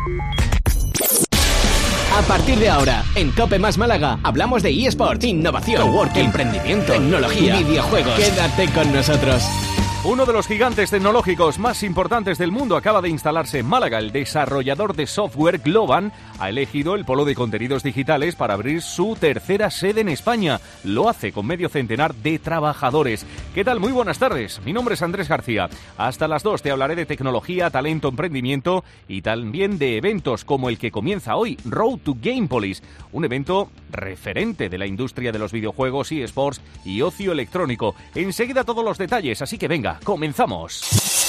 A partir de ahora, en COPE Más Málaga, hablamos de eSports, innovación, coworking, emprendimiento, tecnología, videojuegos. Quédate con nosotros. Uno de los gigantes tecnológicos más importantes del mundo acaba de instalarse en Málaga. El desarrollador de software Globant ha elegido el polo de contenidos digitales para abrir su tercera sede en España. Lo hace con medio centenar de trabajadores. ¿Qué tal? Muy buenas tardes. Mi nombre es Andrés García. Hasta las 2 te hablaré de tecnología, talento, emprendimiento y también de eventos como el que comienza hoy, Road to Gamepolis, un evento referente de la industria de los videojuegos, eSports y ocio electrónico. Enseguida todos los detalles, así que venga, comenzamos.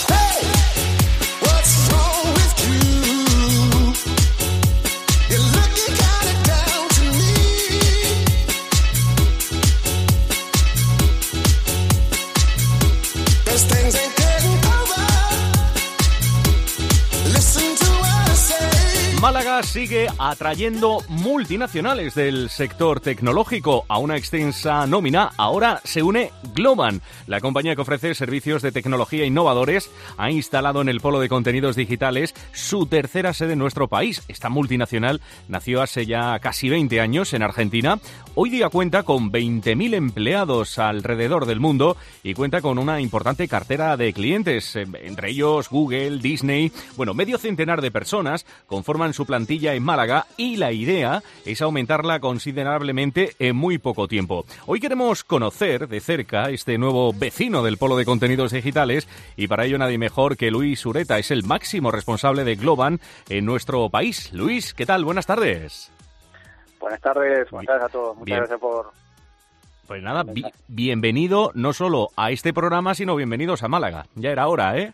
Málaga sigue atrayendo multinacionales del sector tecnológico. A una extensa nómina ahora se une Globant. La compañía que ofrece servicios de tecnología innovadores ha instalado en el polo de contenidos digitales su tercera sede en nuestro país. Esta multinacional nació hace ya casi 20 años en Argentina. Hoy día cuenta con 20.000 empleados alrededor del mundo y cuenta con una importante cartera de clientes, entre ellos Google, Disney. Bueno, medio centenar de personas conforman su plantilla en Málaga y la idea es aumentarla considerablemente en muy poco tiempo. Hoy queremos conocer de cerca este nuevo vecino del polo de contenidos digitales y para ello nadie mejor que Luis Ureta, es el máximo responsable de Globant en nuestro país. Luis, ¿qué tal? Buenas tardes. Buenas tardes a todos. Muchas gracias por... Pues nada, bienvenido no solo a este programa, sino bienvenidos a Málaga. Ya era hora, ¿eh?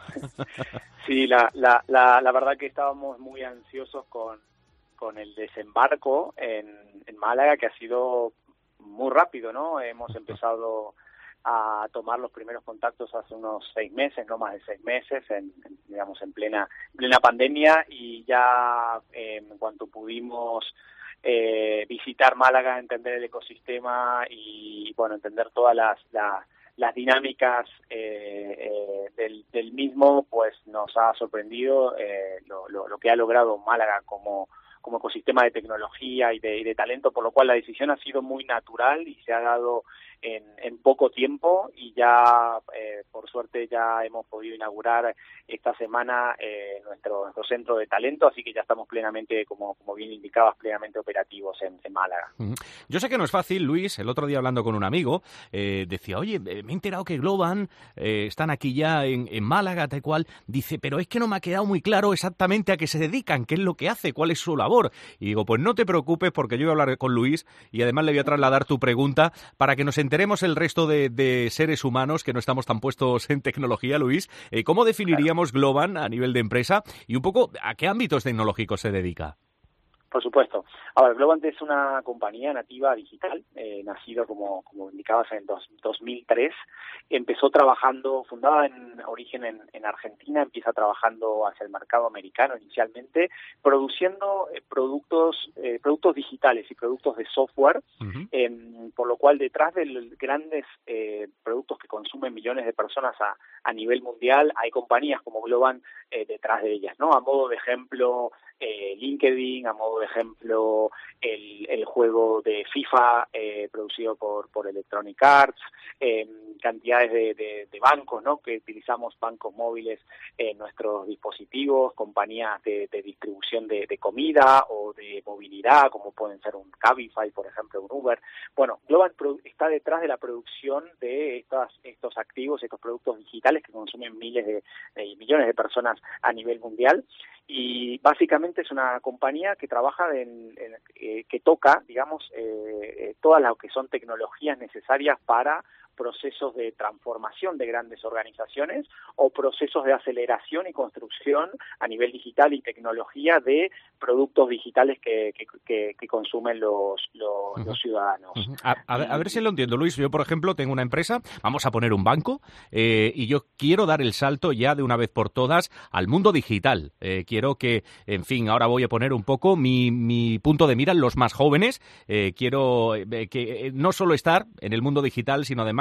Sí, la verdad que estábamos muy ansiosos con el desembarco en Málaga, que ha sido muy rápido, ¿no? Hemos empezado a tomar los primeros contactos hace unos 6 meses, no más de 6 meses, en plena pandemia, y ya en cuanto pudimos visitar Málaga, entender el ecosistema y bueno, entender todas las dinámicas del mismo, pues nos ha sorprendido lo que ha logrado Málaga como ecosistema de tecnología y de talento, por lo cual la decisión ha sido muy natural y se ha dado en poco tiempo, y ya por suerte ya hemos podido inaugurar esta semana nuestro centro de talento, así que ya estamos plenamente, como bien indicabas, plenamente operativos en Málaga. Yo sé que no es fácil, Luis. El otro día hablando con un amigo decía, oye, me he enterado que Globant están aquí ya en Málaga, tal cual. Dice, pero es que no me ha quedado muy claro exactamente a qué se dedican, qué es lo que hace, cuál es su labor. Y digo, pues no te preocupes, porque yo voy a hablar con Luis y además le voy a trasladar tu pregunta para que nos enteremos el resto de seres humanos que no estamos tan puestos en tecnología, Luis. ¿Cómo definiríamos Globant a nivel de empresa y un poco a qué ámbitos tecnológicos se dedica? Por supuesto. A ver, Globant es una compañía nativa digital, nacido, como indicabas, en el 2003. Empezó trabajando, fundada en origen en Argentina, empieza trabajando hacia el mercado americano inicialmente, produciendo productos digitales y productos de software, por lo cual detrás de los grandes productos que consumen millones de personas a nivel mundial, hay compañías como Globant detrás de ellas, ¿no? A modo de ejemplo, LinkedIn, a modo de ejemplo, el juego de FIFA producido por Electronic Arts, cantidades de bancos, ¿no? Que utilizamos bancos móviles en nuestros dispositivos, compañías de distribución de comida o de movilidad, como pueden ser un Cabify, por ejemplo, un Uber. Bueno, Globant está detrás de la producción de estos activos, estos productos digitales que consumen millones de personas a nivel mundial. Y básicamente es una compañía que trabaja que toca, digamos, todas las que son tecnologías necesarias para procesos de transformación de grandes organizaciones o procesos de aceleración y construcción a nivel digital y tecnología de productos digitales que consumen los ciudadanos. A ver si lo entiendo, Luis. Yo, por ejemplo, tengo una empresa, vamos a poner un banco, y yo quiero dar el salto ya de una vez por todas al mundo digital. Quiero que, en fin, ahora voy a poner un poco mi punto de mira en los más jóvenes. Quiero que no solo estar en el mundo digital, sino además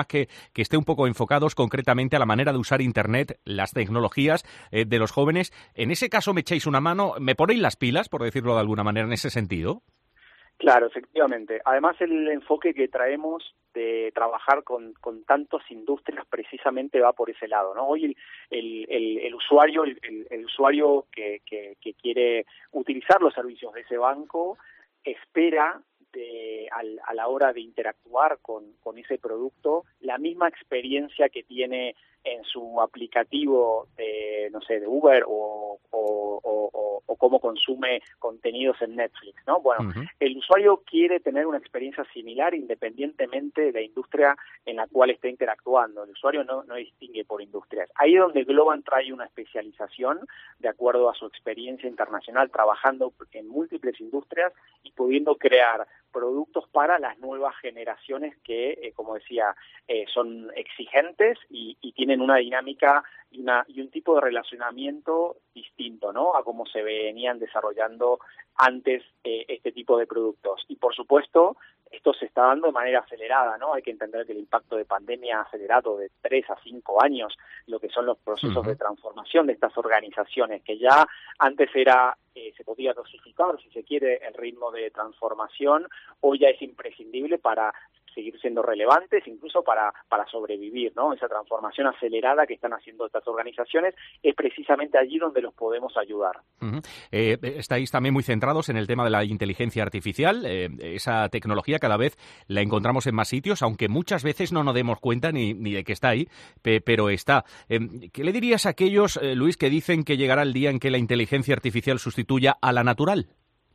programas que esté un poco enfocados concretamente a la manera de usar Internet, las tecnologías de los jóvenes. En ese caso, ¿me echáis una mano? ¿Me ponéis las pilas, por decirlo de alguna manera, en ese sentido? Claro, efectivamente. Además, el enfoque que traemos de trabajar con tantas industrias precisamente va por ese lado, ¿no? Hoy el usuario, el usuario que quiere utilizar los servicios de ese banco espera a la hora de interactuar con ese producto la misma experiencia que tiene en su aplicativo de, no sé, de Uber o cómo consume contenidos en Netflix, ¿no? Bueno, el usuario quiere tener una experiencia similar independientemente de la industria en la cual esté interactuando. El usuario no distingue por industrias. Ahí es donde Globant trae una especialización de acuerdo a su experiencia internacional, trabajando en múltiples industrias y pudiendo crear productos para las nuevas generaciones que, como decía, son exigentes y tienen una dinámica y un tipo de relacionamiento distinto, ¿no?, a cómo se venían desarrollando antes este tipo de productos. Y, por supuesto, esto se está dando de manera acelerada, ¿no? Hay que entender que el impacto de pandemia ha acelerado de 3 a 5 años lo que son los procesos de transformación de estas organizaciones, que ya antes se podía dosificar, si se quiere, el ritmo de transformación. Hoy ya es imprescindible para seguir siendo relevantes, incluso para sobrevivir, ¿no? Esa transformación acelerada que están haciendo estas organizaciones es precisamente allí donde los podemos ayudar. Estáis también muy centrados en el tema de la inteligencia artificial. Esa tecnología cada vez la encontramos en más sitios, aunque muchas veces no nos demos cuenta ni de que está ahí, pero está. ¿Qué le dirías a aquellos, Luis, que dicen que llegará el día en que la inteligencia artificial sustituya a la natural?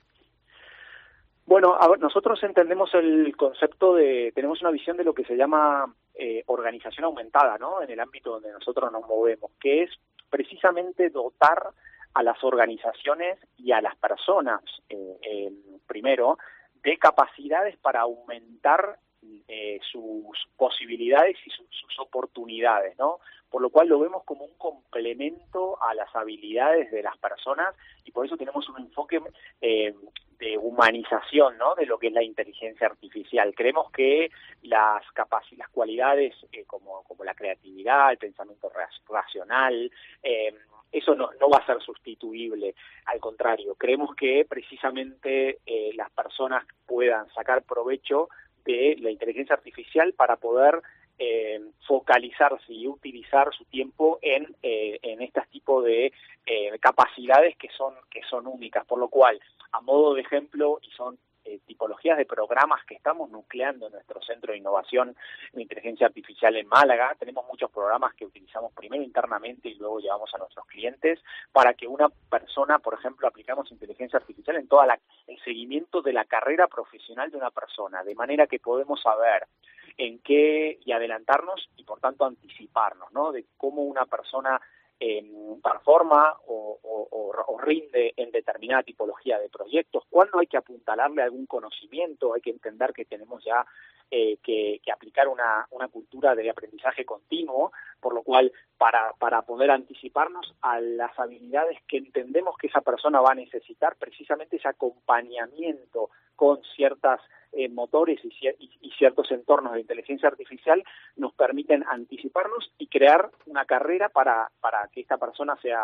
Bueno, nosotros entendemos el concepto tenemos una visión de lo que se llama organización aumentada, ¿no?, en el ámbito donde nosotros nos movemos, que es precisamente dotar a las organizaciones y a las personas, primero, de capacidades para aumentar sus posibilidades y sus oportunidades, ¿no? Por lo cual lo vemos como un complemento a las habilidades de las personas y por eso tenemos un enfoque de humanización, ¿no?, de lo que es la inteligencia artificial. Creemos que las cualidades como la creatividad, el pensamiento racional, eso no va a ser sustituible. Al contrario, creemos que precisamente las personas puedan sacar provecho de la inteligencia artificial para poder focalizarse y utilizar su tiempo en este tipo de capacidades que son únicas, por lo cual, a modo de ejemplo, y son tipologías de programas que estamos nucleando en nuestro Centro de Innovación de Inteligencia Artificial en Málaga. Tenemos muchos programas que utilizamos primero internamente y luego llevamos a nuestros clientes para que una persona, por ejemplo, aplicamos inteligencia artificial en todo el seguimiento de la carrera profesional de una persona, de manera que podemos saber en qué y adelantarnos y, por tanto, anticiparnos, ¿no?, de cómo una persona performa o rinde en determinada tipología de proyectos, cuándo hay que apuntalarle algún conocimiento. Hay que entender que tenemos ya que aplicar una cultura de aprendizaje continuo, por lo cual para poder anticiparnos a las habilidades que entendemos que esa persona va a necesitar, precisamente ese acompañamiento con ciertas motores y ciertos entornos de inteligencia artificial nos permiten anticiparnos y crear una carrera para que esta persona sea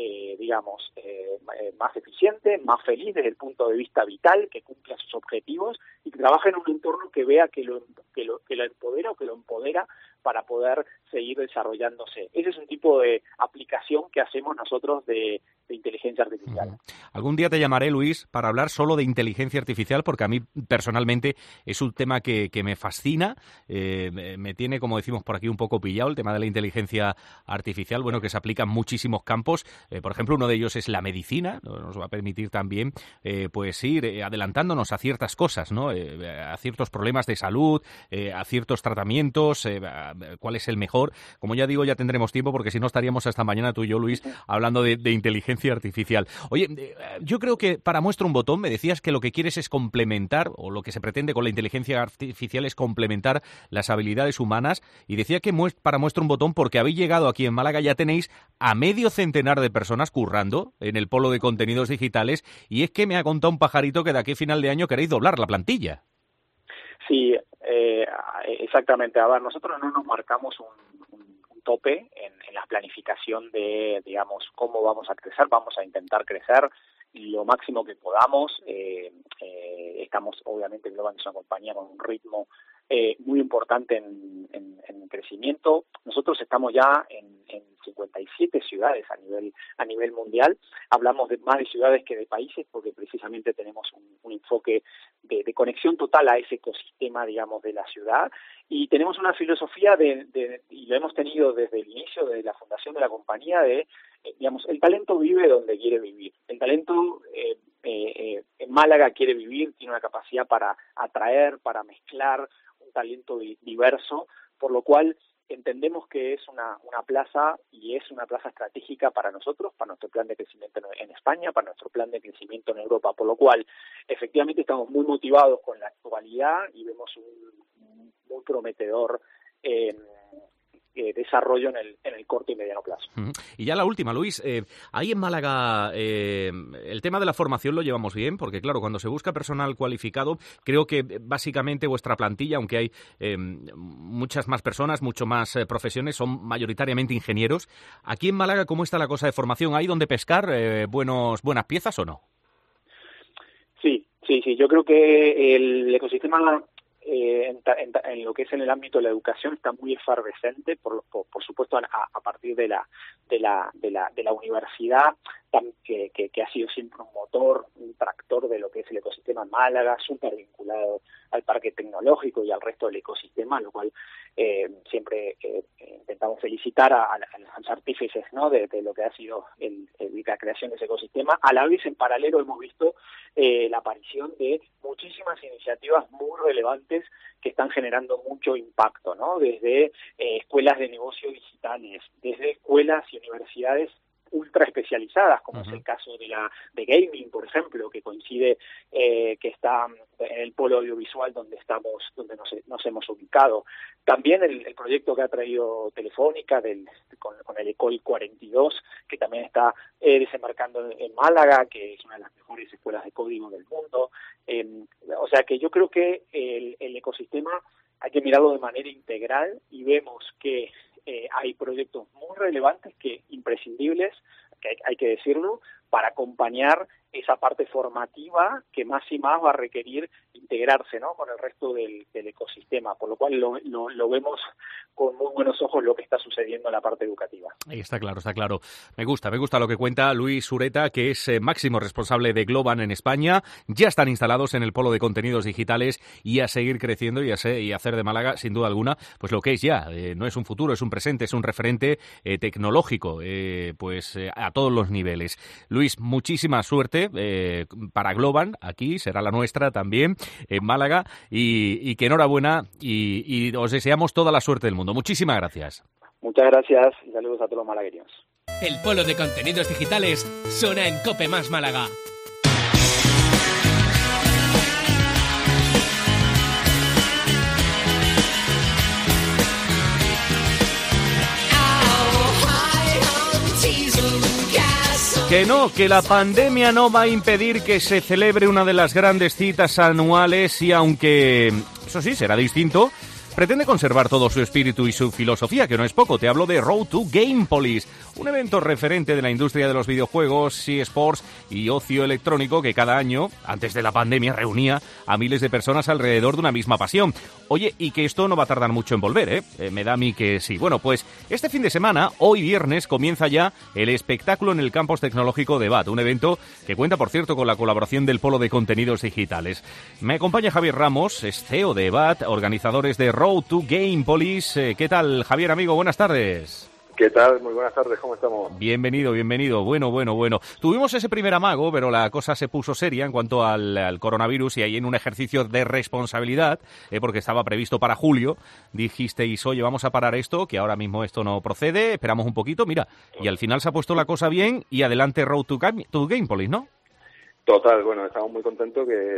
más eficiente, más feliz desde el punto de vista vital, que cumpla sus objetivos y que trabaje en un entorno que vea que lo empodera o que lo empodera para poder seguir desarrollándose. Ese es un tipo de aplicación que hacemos nosotros de inteligencia artificial. Algún día te llamaré, Luis, para hablar solo de inteligencia artificial, porque a mí personalmente es un tema que me fascina, me tiene, como decimos por aquí, un poco pillado el tema de la inteligencia artificial, bueno, que se aplica en muchísimos campos. Por ejemplo, uno de ellos es la medicina, nos va a permitir también pues ir adelantándonos a ciertas cosas, ¿no?, a ciertos problemas de salud, a ciertos tratamientos, cuál es el mejor. Como ya digo, ya tendremos tiempo, porque si no estaríamos hasta mañana tú y yo, Luis, hablando de inteligencia artificial. Oye, yo creo que para muestra un botón, me decías que lo que quieres es complementar, o lo que se pretende con la inteligencia artificial es complementar las habilidades humanas, y decía que para muestra un botón porque habéis llegado aquí en Málaga, ya tenéis a medio centenar de personas currando en el polo de contenidos digitales, y es que me ha contado un pajarito que de aquí a final de año queréis doblar la plantilla. Sí, exactamente. A ver, nosotros no nos marcamos un tope en la planificación de, digamos, cómo vamos a crecer. Vamos a intentar crecer lo máximo que podamos. Estamos, obviamente, Globant es una compañía con un ritmo muy importante en crecimiento. Nosotros estamos ya en 57 ciudades a nivel mundial. Hablamos de más de ciudades que de países porque precisamente tenemos un enfoque de conexión total a ese ecosistema, digamos, de la ciudad. Y tenemos una filosofía y lo hemos tenido desde el inicio, de la fundación de la compañía, digamos, el talento vive donde quiere vivir. El talento en Málaga quiere vivir, tiene una capacidad para atraer, para mezclar un talento diverso, por lo cual entendemos que es una plaza y es una plaza estratégica para nosotros, para nuestro plan de crecimiento en España, para nuestro plan de crecimiento en Europa, por lo cual efectivamente estamos muy motivados con la actualidad y vemos un muy prometedor desarrollo en el corto y mediano plazo. Y ya la última, Luis, ahí en Málaga el tema de la formación lo llevamos bien, porque claro, cuando se busca personal cualificado, creo que básicamente vuestra plantilla, aunque hay muchas más personas, mucho más profesiones, son mayoritariamente ingenieros. Aquí en Málaga, ¿cómo está la cosa de formación? ¿Hay donde pescar buenas piezas o no? Sí, yo creo que el ecosistema en lo que es en el ámbito de la educación está muy efervescente, por supuesto a partir de la universidad, que ha sido siempre un motor, un tractor de lo que es el ecosistema en Málaga, súper vinculado al parque tecnológico y al resto del ecosistema, lo cual siempre intentamos felicitar a los artífices, ¿no?, de lo que ha sido la creación de ese ecosistema. A la vez, en paralelo, hemos visto la aparición de muchísimas iniciativas muy relevantes que están generando mucho impacto, ¿no? Desde escuelas de negocio digitales, desde escuelas y universidades ultra especializadas, como es el caso de gaming, por ejemplo, que coincide que está en el polo audiovisual donde nos hemos ubicado. También el proyecto que ha traído Telefónica con el ECOL 42, que también está desembarcando en Málaga, que es una de las mejores escuelas de código del mundo. O sea que yo creo que el ecosistema hay que mirarlo de manera integral y vemos que hay proyectos muy relevantes, imprescindibles, que hay que decirlo, para acompañar esa parte formativa que más y más va a requerir integrarse, ¿no?, con el resto del ecosistema, por lo cual lo vemos con muy buenos ojos lo que está sucediendo en la parte educativa. Ahí está claro. Me gusta lo que cuenta Luis Ureta, que es máximo responsable de Globant en España. Ya están instalados en el polo de contenidos digitales y a seguir creciendo y hacer de Málaga, sin duda alguna, pues lo que es ya. No es un futuro, es un presente, es un referente tecnológico, a todos los niveles. Luis, muchísima suerte para Globant, aquí será la nuestra también, en Málaga, y que enhorabuena y os deseamos toda la suerte del mundo. Muchísimas gracias. Muchas gracias y saludos a todos los malagueños. El polo de contenidos digitales suena en Cope Más Málaga. Que la pandemia no va a impedir que se celebre una de las grandes citas anuales y aunque, eso sí, será distinto, pretende conservar todo su espíritu y su filosofía, que no es poco. Te hablo de Road to Gamepolis, un evento referente de la industria de los videojuegos, eSports y ocio electrónico que cada año, antes de la pandemia, reunía a miles de personas alrededor de una misma pasión. Oye, y que esto no va a tardar mucho en volver, ¿eh? Me da a mí que sí. Bueno, pues este fin de semana, hoy viernes, comienza ya el espectáculo en el campus tecnológico de BAT, un evento que cuenta, por cierto, con la colaboración del Polo de Contenidos Digitales. Me acompaña Javier Ramos, es CEO de BAT, organizadores de Road to Gamepolis. ¿Qué tal, Javier, amigo? Buenas tardes. ¿Qué tal? Muy buenas tardes, ¿cómo estamos? Bienvenido. Bueno. Tuvimos ese primer amago, pero la cosa se puso seria en cuanto al coronavirus y ahí en un ejercicio de responsabilidad, porque estaba previsto para julio, dijisteis, oye, vamos a parar esto, que ahora mismo esto no procede, esperamos un poquito, mira, y al final se ha puesto la cosa bien y adelante Road to Gamepolis, ¿no? Total, bueno, estamos muy contentos que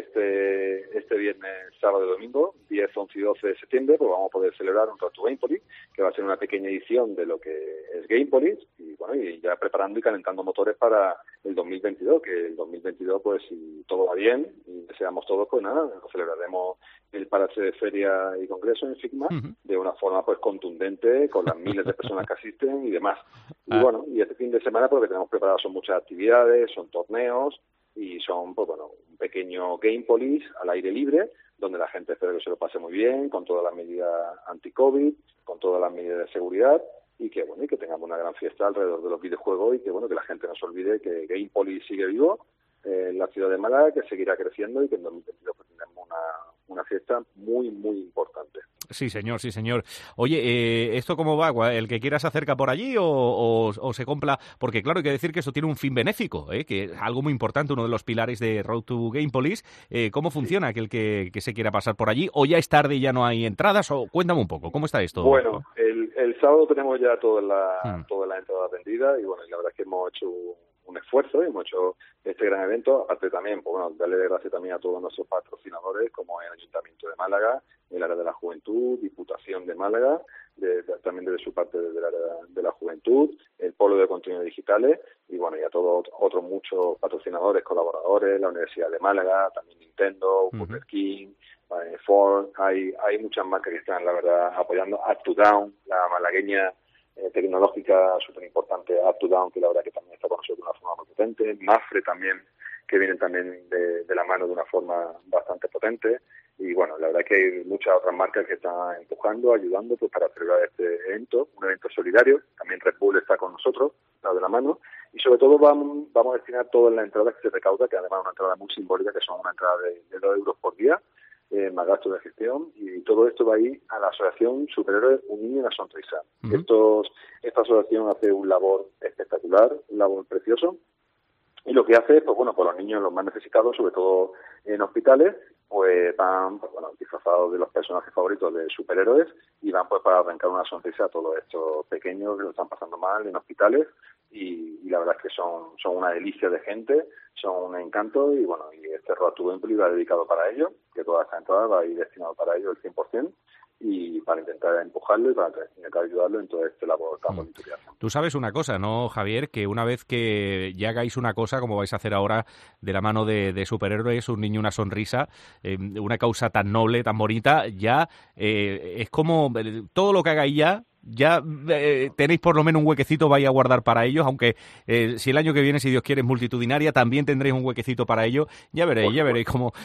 este viernes, sábado y domingo, 10, 11 y 12 de septiembre, pues vamos a poder celebrar un Road to Gamepolis, que va a ser una pequeña edición de lo que es Gamepolis, y bueno, y ya preparando y calentando motores para el 2022, que el 2022, pues si todo va bien, y deseamos todos, pues nada, celebraremos el Palacio de Feria y Congreso en Figma de una forma pues contundente, con las miles de personas que asisten y demás. Y bueno, y este fin de semana, pues lo que tenemos preparado son muchas actividades, son torneos, y son, pues bueno, un pequeño Gamepolis al aire libre, donde la gente espera que se lo pase muy bien, con todas las medidas anti-COVID, con todas las medidas de seguridad, y que bueno, y que tengamos una gran fiesta alrededor de los videojuegos, y que bueno, que la gente no se olvide que Gamepolis sigue vivo en la ciudad de Málaga, que seguirá creciendo, y que en 2022 pues, tendremos una fiesta muy, muy importante. Sí, señor, sí, señor. Oye, ¿esto cómo va? ¿El que quiera se acerca por allí o se compra? Porque claro, hay que decir que eso tiene un fin benéfico, que es algo muy importante, uno de los pilares de Road to Gamepolis. ¿Cómo funciona aquel que se quiera pasar por allí? ¿O ya es tarde y ya no hay entradas? O cuéntame un poco, ¿cómo está esto? Bueno, el sábado tenemos ya toda la entrada vendida, y bueno, la verdad es que hemos hecho un esfuerzo y hemos hecho este gran evento. Aparte también, pues bueno, darle gracias también a todos nuestros patrocinadores, como el Ayuntamiento de Málaga, el área de la juventud, Diputación de Málaga, también desde su parte del área de la juventud, el Polo de Contenidos Digitales, y bueno, y a todos otros muchos patrocinadores, colaboradores, la Universidad de Málaga, también Nintendo, Burger King, Ford. Hay muchas marcas que están, la verdad, apoyando. Up to Down, la malagueña tecnológica súper importante, Up to Down, que la verdad que también está con nosotros de una forma muy potente. Mafre también, que vienen también de la mano de una forma bastante potente. Y bueno, la verdad que hay muchas otras marcas que están empujando, ayudando pues para celebrar este evento, un evento solidario. También Red Bull está con nosotros, de la mano. Y sobre todo vamos a destinar todas las entradas que se recauda, que además es una entrada muy simbólica, que son una entrada de 2 euros por día, más gastos de gestión, y todo esto va a ir a la asociación Superhéroes, un niño y una sonrisa. Esta asociación hace un labor espectacular, un labor precioso, y lo que hace, pues bueno, por los niños los más necesitados, sobre todo en hospitales, pues van, pues bueno, disfrazados de los personajes favoritos de superhéroes, y van pues para arrancar una sonrisa a todos estos pequeños que lo están pasando mal en hospitales, y la verdad es que son una delicia de gente, son un encanto, y bueno, y este Road to Gamepolis va dedicado para ello, que toda esta entrada va a ir destinado para ello el 100%, y para intentar empujarlo y para intentar ayudarlo en todo este labor tan bonito que hacen. Tú sabes una cosa, ¿no, Javier? Que una vez que ya hagáis una cosa, como vais a hacer ahora, de la mano de superhéroes, un niño, una sonrisa, una causa tan noble, tan bonita, ya es como todo lo que hagáis ya tenéis por lo menos un huequecito, vais a guardar para ellos, aunque si el año que viene, si Dios quiere, es multitudinaria, también tendréis un huequecito para ello. Ya veréis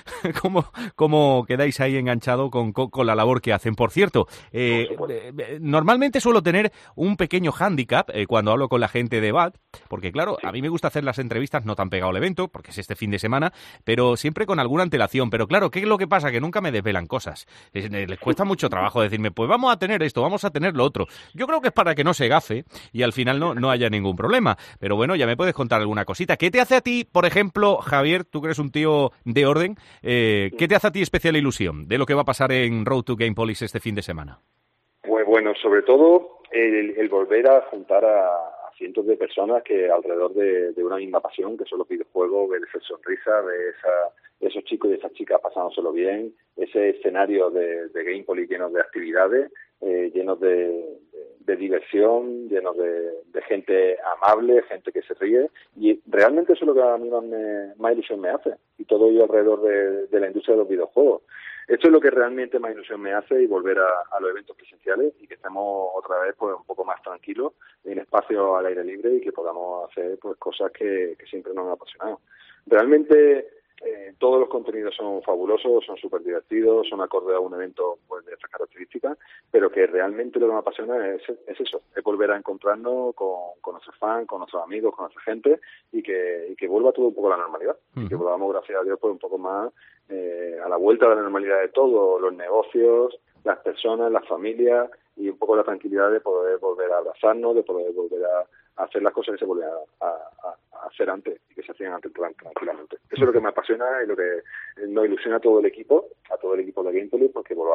cómo quedáis ahí enganchado con la labor que hacen. Por cierto, normalmente suelo tener un pequeño hándicap cuando hablo con la gente de BAT, porque claro, a mí me gusta hacer las entrevistas no tan pegado al evento, porque es este fin de semana, pero siempre con alguna antelación. Pero claro, ¿qué es lo que pasa? Que nunca me desvelan cosas. Les cuesta mucho trabajo decirme, pues vamos a tener esto, vamos a tener lo otro. Yo creo que es para que no se gafe y al final no haya ningún problema. Pero bueno, ya me puedes contar alguna cosita. ¿Qué te hace a ti, por ejemplo, Javier, tú que eres un tío de orden, qué te hace a ti especial ilusión de lo que va a pasar en Road to Gamepolis este fin de semana? Pues bueno, sobre todo el volver a juntar a cientos de personas que alrededor de una misma pasión, que son los videojuegos, ver esa sonrisa, ver esos chicos y esas chicas pasándoselo bien, ese escenario de Gamepolis lleno de actividades, llenos de diversión, llenos de gente amable, gente que se ríe, y realmente eso es lo que a mí más ilusión me hace, y todo ello alrededor de la industria de los videojuegos. Esto es lo que realmente más ilusión me hace, y volver a los eventos presenciales, y que estemos otra vez pues un poco más tranquilos, en espacios al aire libre, y que podamos hacer pues cosas que siempre nos han apasionado. Realmente todos los contenidos son fabulosos, son súper divertidos, son acordes a un evento pues de estas características, pero que realmente lo que me apasiona es eso, es volver a encontrarnos con nuestros fans, con nuestros amigos, con nuestra gente, y que vuelva todo un poco a la normalidad, y que volvamos, gracias a Dios, pues un poco más a la vuelta de la normalidad de todo, los negocios, las personas, las familias, y un poco la tranquilidad de poder volver a abrazarnos, de poder volver a hacer las cosas que se volvían a hacer antes y que se hacían antes tranquilamente. Eso es lo que me apasiona y lo que nos ilusiona a todo el equipo de Gamepolis, porque volvamos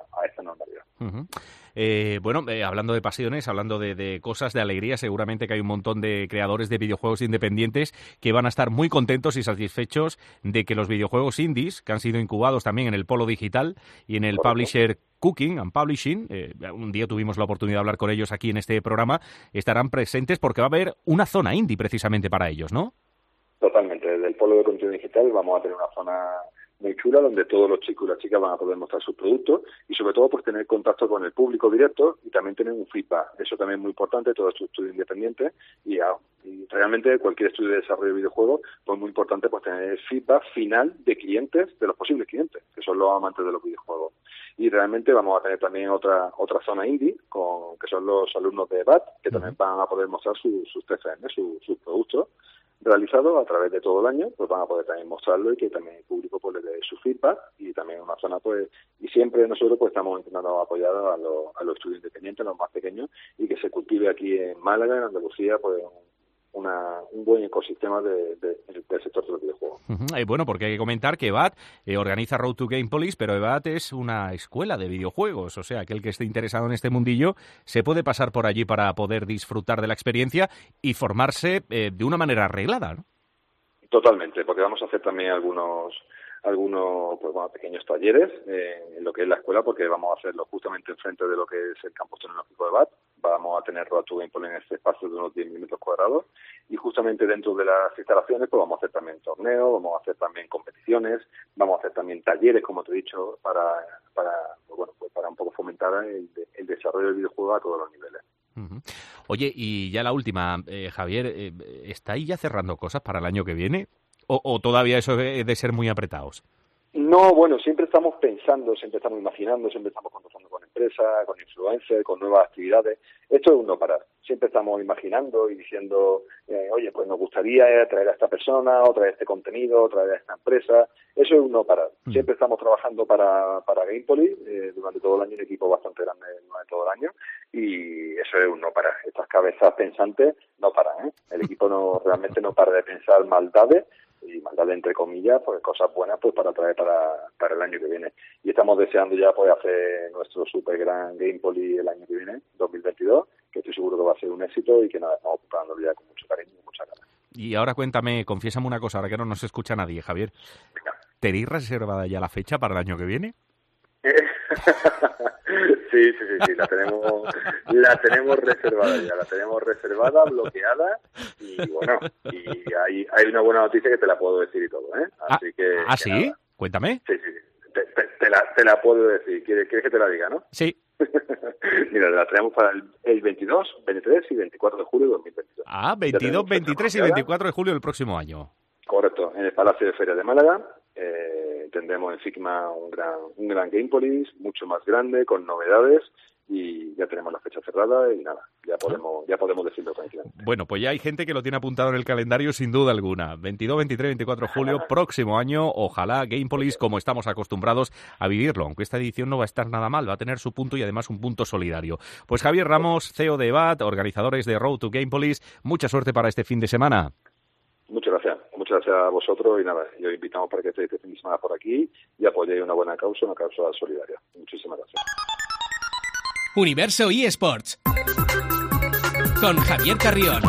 a esta normalidad. Uh-huh. Hablando de pasiones, hablando de cosas, de alegría, seguramente que hay un montón de creadores de videojuegos independientes que van a estar muy contentos y satisfechos de que los videojuegos indies, que han sido incubados también en el Polo Digital y en el Publisher Cooking and Publishing, un día tuvimos la oportunidad de hablar con ellos aquí en este programa, estarán presentes porque va a haber una zona indie precisamente para ellos, ¿no? Totalmente. Desde el Polo de Contenido Digital vamos a tener una zona muy chula donde todos los chicos y las chicas van a poder mostrar sus productos y sobre todo pues tener contacto con el público directo y también tener un feedback. Eso también es muy importante, todo estos estudios independientes y realmente cualquier estudio de desarrollo de videojuegos pues muy importante pues tener el feedback final de clientes, de los posibles clientes, que son los amantes de los videojuegos. Y realmente vamos a tener también otra zona indie, que son los alumnos de EBAT, que también van a poder mostrar sus TCM, sus productos realizados a través de todo el año, pues van a poder también mostrarlo y que también el público pues le dé su feedback y también una zona pues, y siempre nosotros pues estamos intentando apoyar a los estudios independientes, los más pequeños, y que se cultive aquí en Málaga, en Andalucía, pues un buen ecosistema del sector de los videojuegos. Bueno, porque hay que comentar que EBAT organiza Road to Game Police, pero EBAT es una escuela de videojuegos, o sea, aquel que esté interesado en este mundillo se puede pasar por allí para poder disfrutar de la experiencia y formarse de una manera arreglada, ¿no? Totalmente, porque vamos a hacer también algunos pues bueno, pequeños talleres en lo que es la escuela, porque vamos a hacerlo justamente enfrente de lo que es el campus tecnológico de BAT. Vamos a tener Road to Game Police en este espacio de unos 10 metros cuadrados y justamente dentro de las instalaciones pues vamos a hacer también torneos, vamos a hacer también competiciones, vamos a hacer también talleres, como te he dicho, para un poco fomentar el desarrollo del videojuego a todos los niveles. Uh-huh. Oye, y ya la última, Javier, ¿estáis ya cerrando cosas para el año que viene? ¿O todavía eso es de ser muy apretados? No, bueno, siempre estamos pensando, siempre estamos imaginando, siempre estamos contactando con empresas, con influencers, con nuevas actividades. Esto es un no parar. Siempre estamos imaginando y diciendo, oye, pues nos gustaría traer a esta persona, o traer este contenido, o traer a esta empresa. Eso es un no parar. Siempre estamos trabajando para Gamepoly durante todo el año, un equipo bastante grande durante todo el año, y eso es un no parar. Estas cabezas pensantes no paran, ¿eh? El equipo realmente no para de pensar maldades, y maldad entre comillas, pues cosas buenas pues para traer para el año que viene. Y estamos deseando ya pues hacer nuestro super gran Gamepoly el año que viene, 2022, que estoy seguro que va a ser un éxito y que nada, estamos preparándolo ya con mucho cariño y mucha ganas. Y ahora cuéntame, confiésame una cosa, ahora que no nos escucha nadie, Javier. Venga. ¿Tenéis reservada ya la fecha para el año que viene? Sí, la tenemos reservada ya, la tenemos reservada, bloqueada y bueno, y hay una buena noticia que te la puedo decir y todo, ¿eh? Así que ¿sí? Nada. Cuéntame. Sí, te la puedo decir. ¿Quieres que te la diga, no? Sí. Mira, la tenemos para el 22, 23 y 24 de julio de 2022. 22, 23 y 24 de julio del próximo año. Correcto, en el Palacio de Ferias de Málaga. Tendremos en Figma un gran Gamepoly, mucho más grande, con novedades, y ya tenemos la fecha cerrada y nada, ya podemos decirlo tranquilamente. Bueno, pues ya hay gente que lo tiene apuntado en el calendario sin duda alguna. 22, 23, 24 de julio, próximo año, ojalá Gamepoly como estamos acostumbrados a vivirlo, aunque esta edición no va a estar nada mal, va a tener su punto y además un punto solidario. Pues Javier Ramos, CEO de EBAT, organizadores de Road to Gamepoly, mucha suerte para este fin de semana. Muchas gracias a vosotros y nada, y os invitamos para que estéis este fin de semana por aquí y apoyéis una buena causa, una causa solidaria. Muchísimas gracias. Universo eSports con Javier Carrión.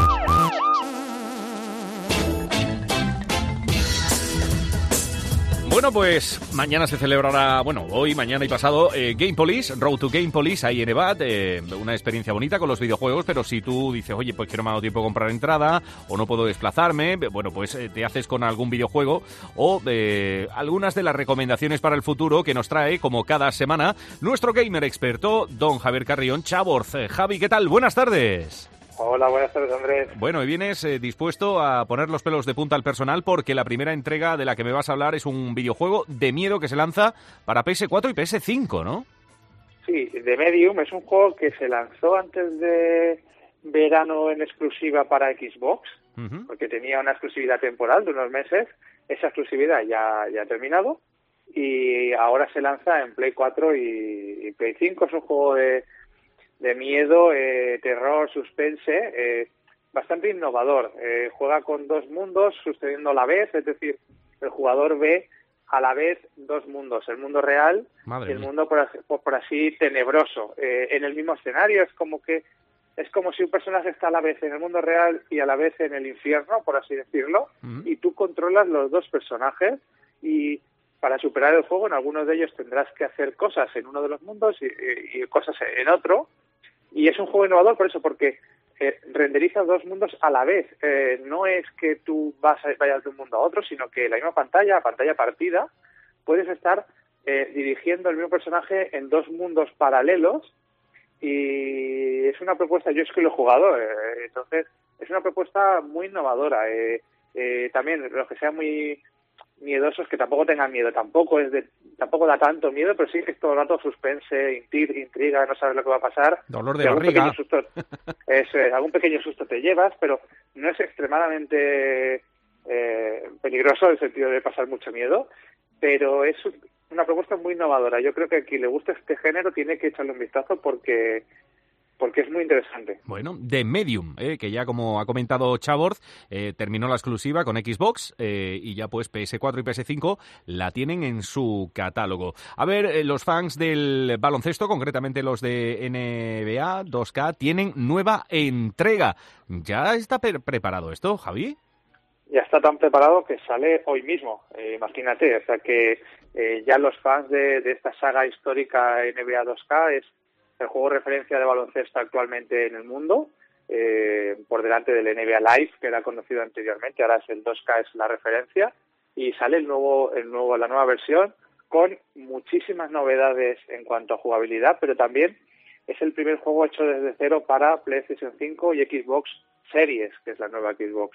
Bueno, pues mañana se celebrará, hoy, mañana y pasado, Gamepoly, Road to Gamepoly, ahí en EBAT, una experiencia bonita con los videojuegos, pero si tú dices, oye, pues que no me ha dado tiempo a comprar entrada, o no puedo desplazarme, bueno, pues te haces con algún videojuego, o algunas de las recomendaciones para el futuro que nos trae, como cada semana, nuestro gamer experto, don Javier Carrión Chaborz. Javi, ¿qué tal? Buenas tardes. Hola, buenas tardes, Andrés. Bueno, y vienes dispuesto a poner los pelos de punta al personal porque la primera entrega de la que me vas a hablar es un videojuego de miedo que se lanza para PS4 y PS5, ¿no? Sí, The Medium es un juego que se lanzó antes de verano en exclusiva para Xbox, porque tenía una exclusividad temporal de unos meses. Esa exclusividad ya ha terminado y ahora se lanza en Play 4 y Play 5. Es un juego de miedo, terror, suspense, bastante innovador. Juega con dos mundos sucediendo a la vez, es decir, el jugador ve a la vez dos mundos, el mundo real y el mundo por así tenebroso, en el mismo escenario. Es como si un personaje está a la vez en el mundo real y a la vez en el infierno, por así decirlo, y tú controlas los dos personajes, y para superar el juego en algunos de ellos tendrás que hacer cosas en uno de los mundos y cosas en otro, y es un juego innovador por eso, porque renderiza dos mundos a la vez. No es que tú vayas de un mundo a otro, sino que la misma pantalla partida, puedes estar dirigiendo el mismo personaje en dos mundos paralelos, y es una propuesta, yo es que lo he jugado, entonces es una propuesta muy innovadora. También los que sean muy miedosos, que tampoco tengan miedo, tampoco da tanto miedo, pero sí que es todo el rato suspense, intriga, no sabes lo que va a pasar. Dolor de barriga. Algún pequeño susto te llevas, pero no es extremadamente peligroso en el sentido de pasar mucho miedo, pero es una propuesta muy innovadora. Yo creo que a quien le gusta este género tiene que echarle un vistazo porque es muy interesante. Bueno, The Medium, que ya como ha comentado Chaworth, terminó la exclusiva con Xbox y ya pues PS4 y PS5 la tienen en su catálogo. A ver, los fans del baloncesto, concretamente los de NBA 2K, tienen nueva entrega. ¿Ya está preparado esto, Javi? Ya está tan preparado que sale hoy mismo, imagínate. O sea que ya los fans de esta saga histórica NBA 2K es el juego referencia de baloncesto actualmente en el mundo, por delante del NBA Live, que era conocido anteriormente. Ahora es el 2K, es la referencia, y sale la nueva versión con muchísimas novedades en cuanto a jugabilidad, pero también es el primer juego hecho desde cero para PlayStation 5 y Xbox Series, que es la nueva Xbox.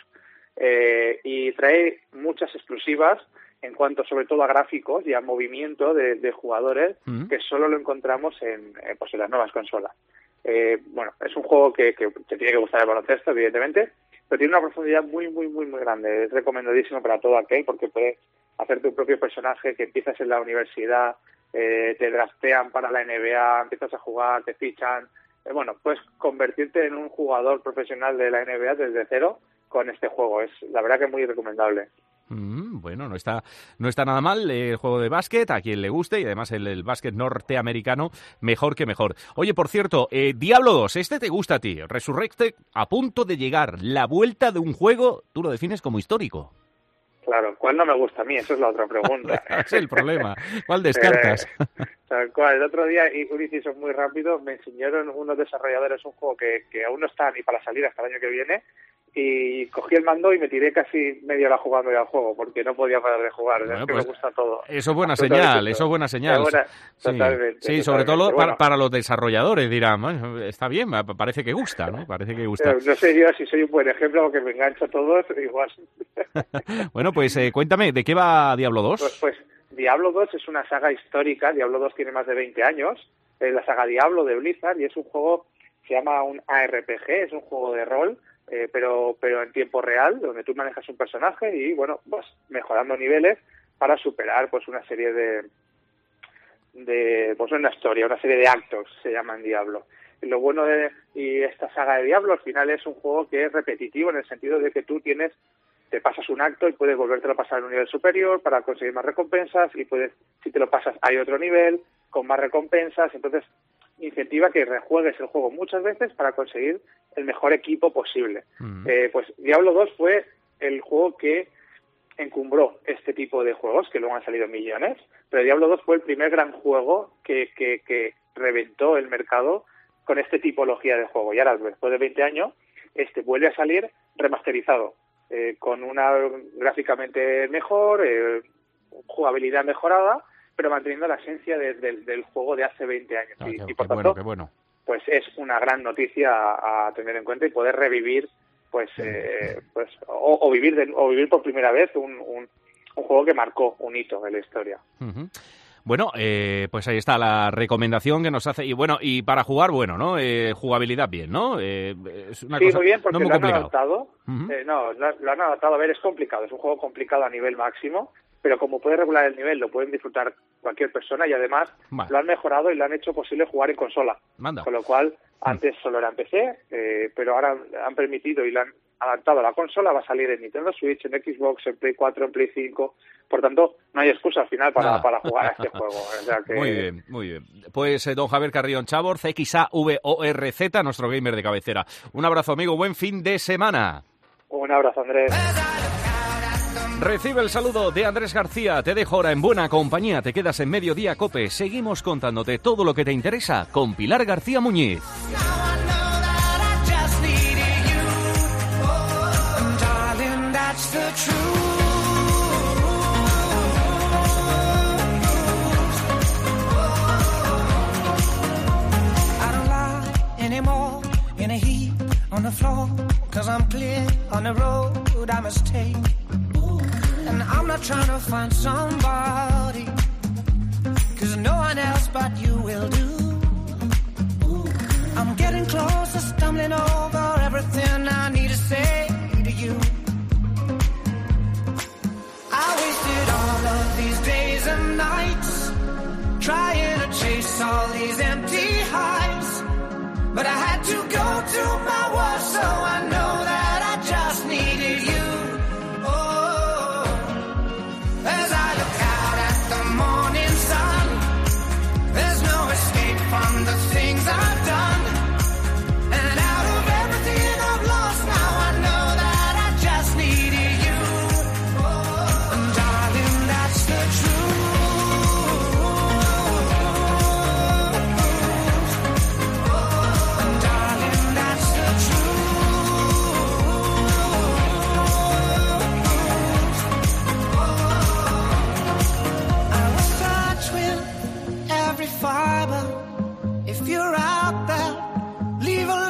Y trae muchas exclusivas en cuanto sobre todo a gráficos y a movimiento de jugadores, que solo lo encontramos en las nuevas consolas. Bueno, es un juego que te tiene que gustar el baloncesto, evidentemente, pero tiene una profundidad muy, muy, muy, muy grande. Es recomendadísimo para todo aquel, porque puedes hacer tu propio personaje, que empiezas en la universidad, te draftean para la NBA, empiezas a jugar, te fichan. Bueno, puedes convertirte en un jugador profesional de la NBA desde cero con este juego. Es la verdad que muy recomendable. Bueno, no está nada mal el juego de básquet, a quien le guste, y además el básquet norteamericano, mejor que mejor. Oye, por cierto, Diablo 2, este te gusta a ti, Resurrected, a punto de llegar, la vuelta de un juego, tú lo defines como histórico. Claro, ¿cuál no me gusta a mí? Esa es la otra pregunta. Es el problema, ¿cuál descartas? Tal cual, el otro día, y un inciso muy rápido, me enseñaron unos desarrolladores un juego que aún no está ni para salir hasta el año que viene, y cogí el mando y me tiré casi media hora jugando ya al juego, porque no podía parar de jugar. Bueno, es que pues me gusta todo. Eso es buena señal, eso es buena señal. Sí, sobre todo para los desarrolladores dirán, bueno, está bien, parece que gusta, ¿no? Parece que gusta. No sé yo si soy un buen ejemplo, porque me engancho a todos, igual. Bueno, pues cuéntame, ¿de qué va Diablo 2? Pues Diablo 2 es una saga histórica. Diablo 2 tiene más de 20 años. Es la saga Diablo de Blizzard, y es un juego, se llama un ARPG, es un juego de rol, pero en tiempo real, donde tú manejas un personaje y, bueno, vas mejorando niveles para superar pues una serie pues una historia, una serie de actos, se llama en Diablo. Lo bueno de esta saga de Diablo, al final, es un juego que es repetitivo, en el sentido de que tú te pasas un acto y puedes volvértelo a pasar a un nivel superior para conseguir más recompensas, y si te lo pasas, hay otro nivel con más recompensas. Entonces incentiva que rejuegues el juego muchas veces para conseguir el mejor equipo posible. Pues Diablo 2 fue el juego que encumbró este tipo de juegos, que luego han salido millones, pero Diablo 2 fue el primer gran juego que reventó el mercado con esta tipología de juego. Y ahora, después de 20 años, vuelve a salir remasterizado, con una gráficamente mejor, jugabilidad mejorada, pero manteniendo la esencia del juego de hace 20 años. Y por tanto, qué bueno. Pues es una gran noticia a tener en cuenta, y poder revivir o vivir por primera vez un juego que marcó un hito en la historia. Bueno, pues ahí está la recomendación que nos hace. Y bueno, y para jugar, bueno, ¿no? Jugabilidad bien, ¿no? Es una cosa muy bien, porque no lo han adaptado. Lo han adaptado. A ver, es complicado, es un juego complicado a nivel máximo, pero como puedes regular el nivel, lo pueden disfrutar cualquier persona, y además lo han mejorado y lo han hecho posible jugar en consola. Con lo cual, antes solo era en PC, pero ahora han permitido y lo han adaptado a la consola, va a salir en Nintendo Switch, en Xbox, en Play 4, en Play 5. Por tanto, no hay excusa al final para jugar a este juego. O sea que... Muy bien, muy bien. Pues don Javier Carrión Chavorz, XAVORZ, nuestro gamer de cabecera. Un abrazo, amigo, buen fin de semana. Un abrazo, Andrés. Recibe el saludo de Andrés García. Te dejo ahora en buena compañía. Te quedas en Mediodía COPE. Seguimos contándote todo lo que te interesa con Pilar García Muñiz. On the floor, 'cause I'm clear on the road I must take. And I'm not trying to find somebody, 'cause no one else but you will do. I'm getting closer, stumbling over everything I need to say to you. I wasted all of these days and nights trying to chase all these empty highs. But I had to go to my world, so I know that I just needed you. Oh, as I look out at the morning sun, there's no escape from the things I've done. And out of everything I've lost, now I know that I just needed you. Oh, and darling, that's the truth. Fiber, if you're out there, leave a